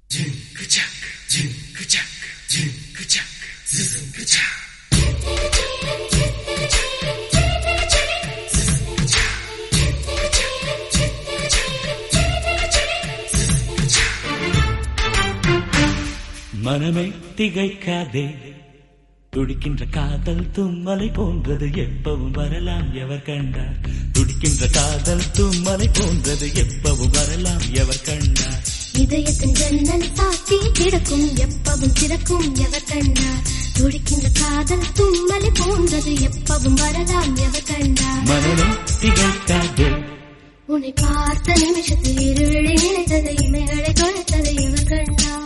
மனமே திகைக்காதே, துடிக்கின்ற காதல் தும்மலை போன்றது எப்பவும் வரலாம் எவர் கண்டார். துடிக்கின்ற காதல் தும்மலை போன்றது எப்பவும் வரலாம் எவர் கண்டார். இதயத்தின் ஜன்னல் சாத்தி கிடக்கும் எப்பவும் திறக்கும் எவர் கண்டார். துடிக்கின்ற காதல் தும்மலை போன்றது எப்பவும் வரலாம் எவர் கண்டார். மனமே திகைக்காதே, உன்னை பார்த்த நிமிஷத்தில் இருவிழி நினைத்தது இமைகளை தொலைத்தது எவர் கண்டார்.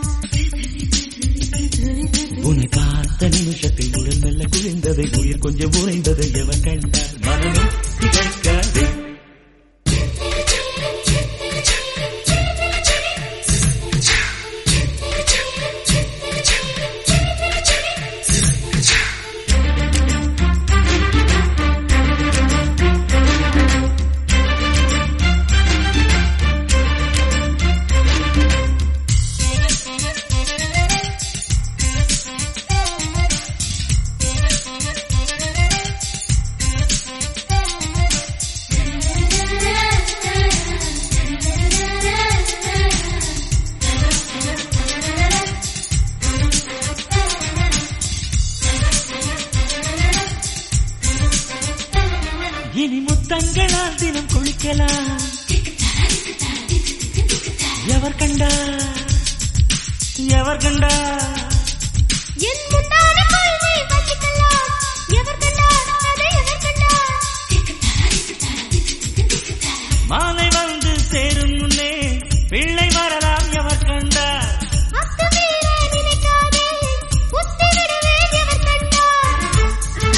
உன்னை பார்த்த நிமிஷத்தில் உடல் மெல்ல குளிர்ந்ததை உயிர் கொஞ்சம் உறைந்ததை எவர் கண்டார். மனமே திகைக்காதே. இனி முத்தங்களால் தினம் குளிக்கலாம் எவர் கண்டார். எவர் கண்டார். என் முன்னாடி கொள்கை வச்சிக்கலாம் எவர் கண்டார். அதை எவர் கண்டார். மாலை வந்து சேரும் முன்னே பிள்ளை வரலாம் எவர் கண்டார். அத்துமீற நினைக்காதே உத்தி விடுவேன் எவர் கண்டார்.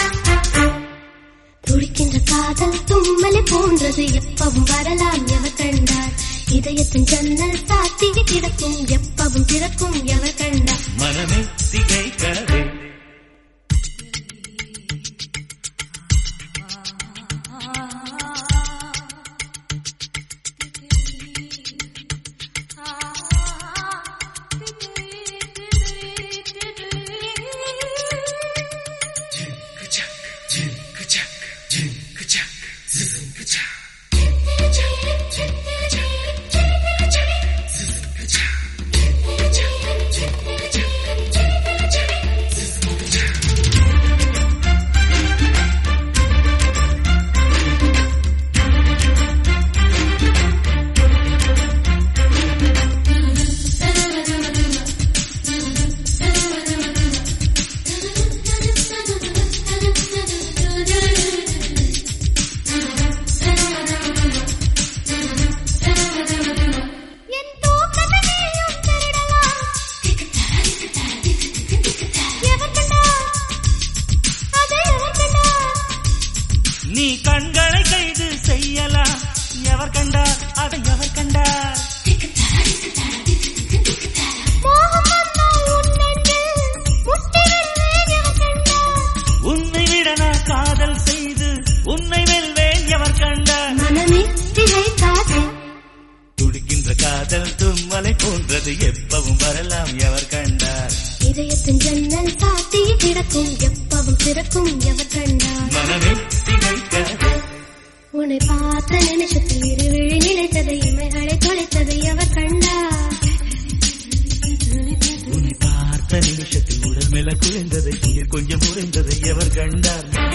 துடிக்கின்ற காதல் தும்மலை போன்றது எப்பவும் வரலாம் எவர் கண்டார். இதயத்தின் ஜன்னல் சாத்தி கிடக்கும் எப்பவும் திறக்கும் எவர் கண்டார். மனமே திகைக்காதே. நீ கண்களை கைது செய்யலாம் எவர் கண்டார். அதை எவர் கண்டார். உன்னை விட நான் காதல் செய்து உன்னை வெல்வேன் எவர் கண்டார். மனமே திகைக்காதே, துடிக்கின்ற காதல் தும்மலை போன்றது எப்பவும் வரலாம் எவர் கண்டார். இதயத்தின் ஜன்னல் சாத்தி கிடக்கும் எப்பவும் திறக்கும் எவர் கண்டார். மனமே திகைக்காதே. உன்னை பார்த்த நிமிஷத்தில் இருவிழி நினைத்தது இமைகளை தொலைத்தது எவர் கண்டார். உன்னை பார்த்த நிமிஷத்தில் உடல் மேல குளிர்ந்ததை உயிர் கொஞ்சம் உறைந்ததை எவர் கண்டார்.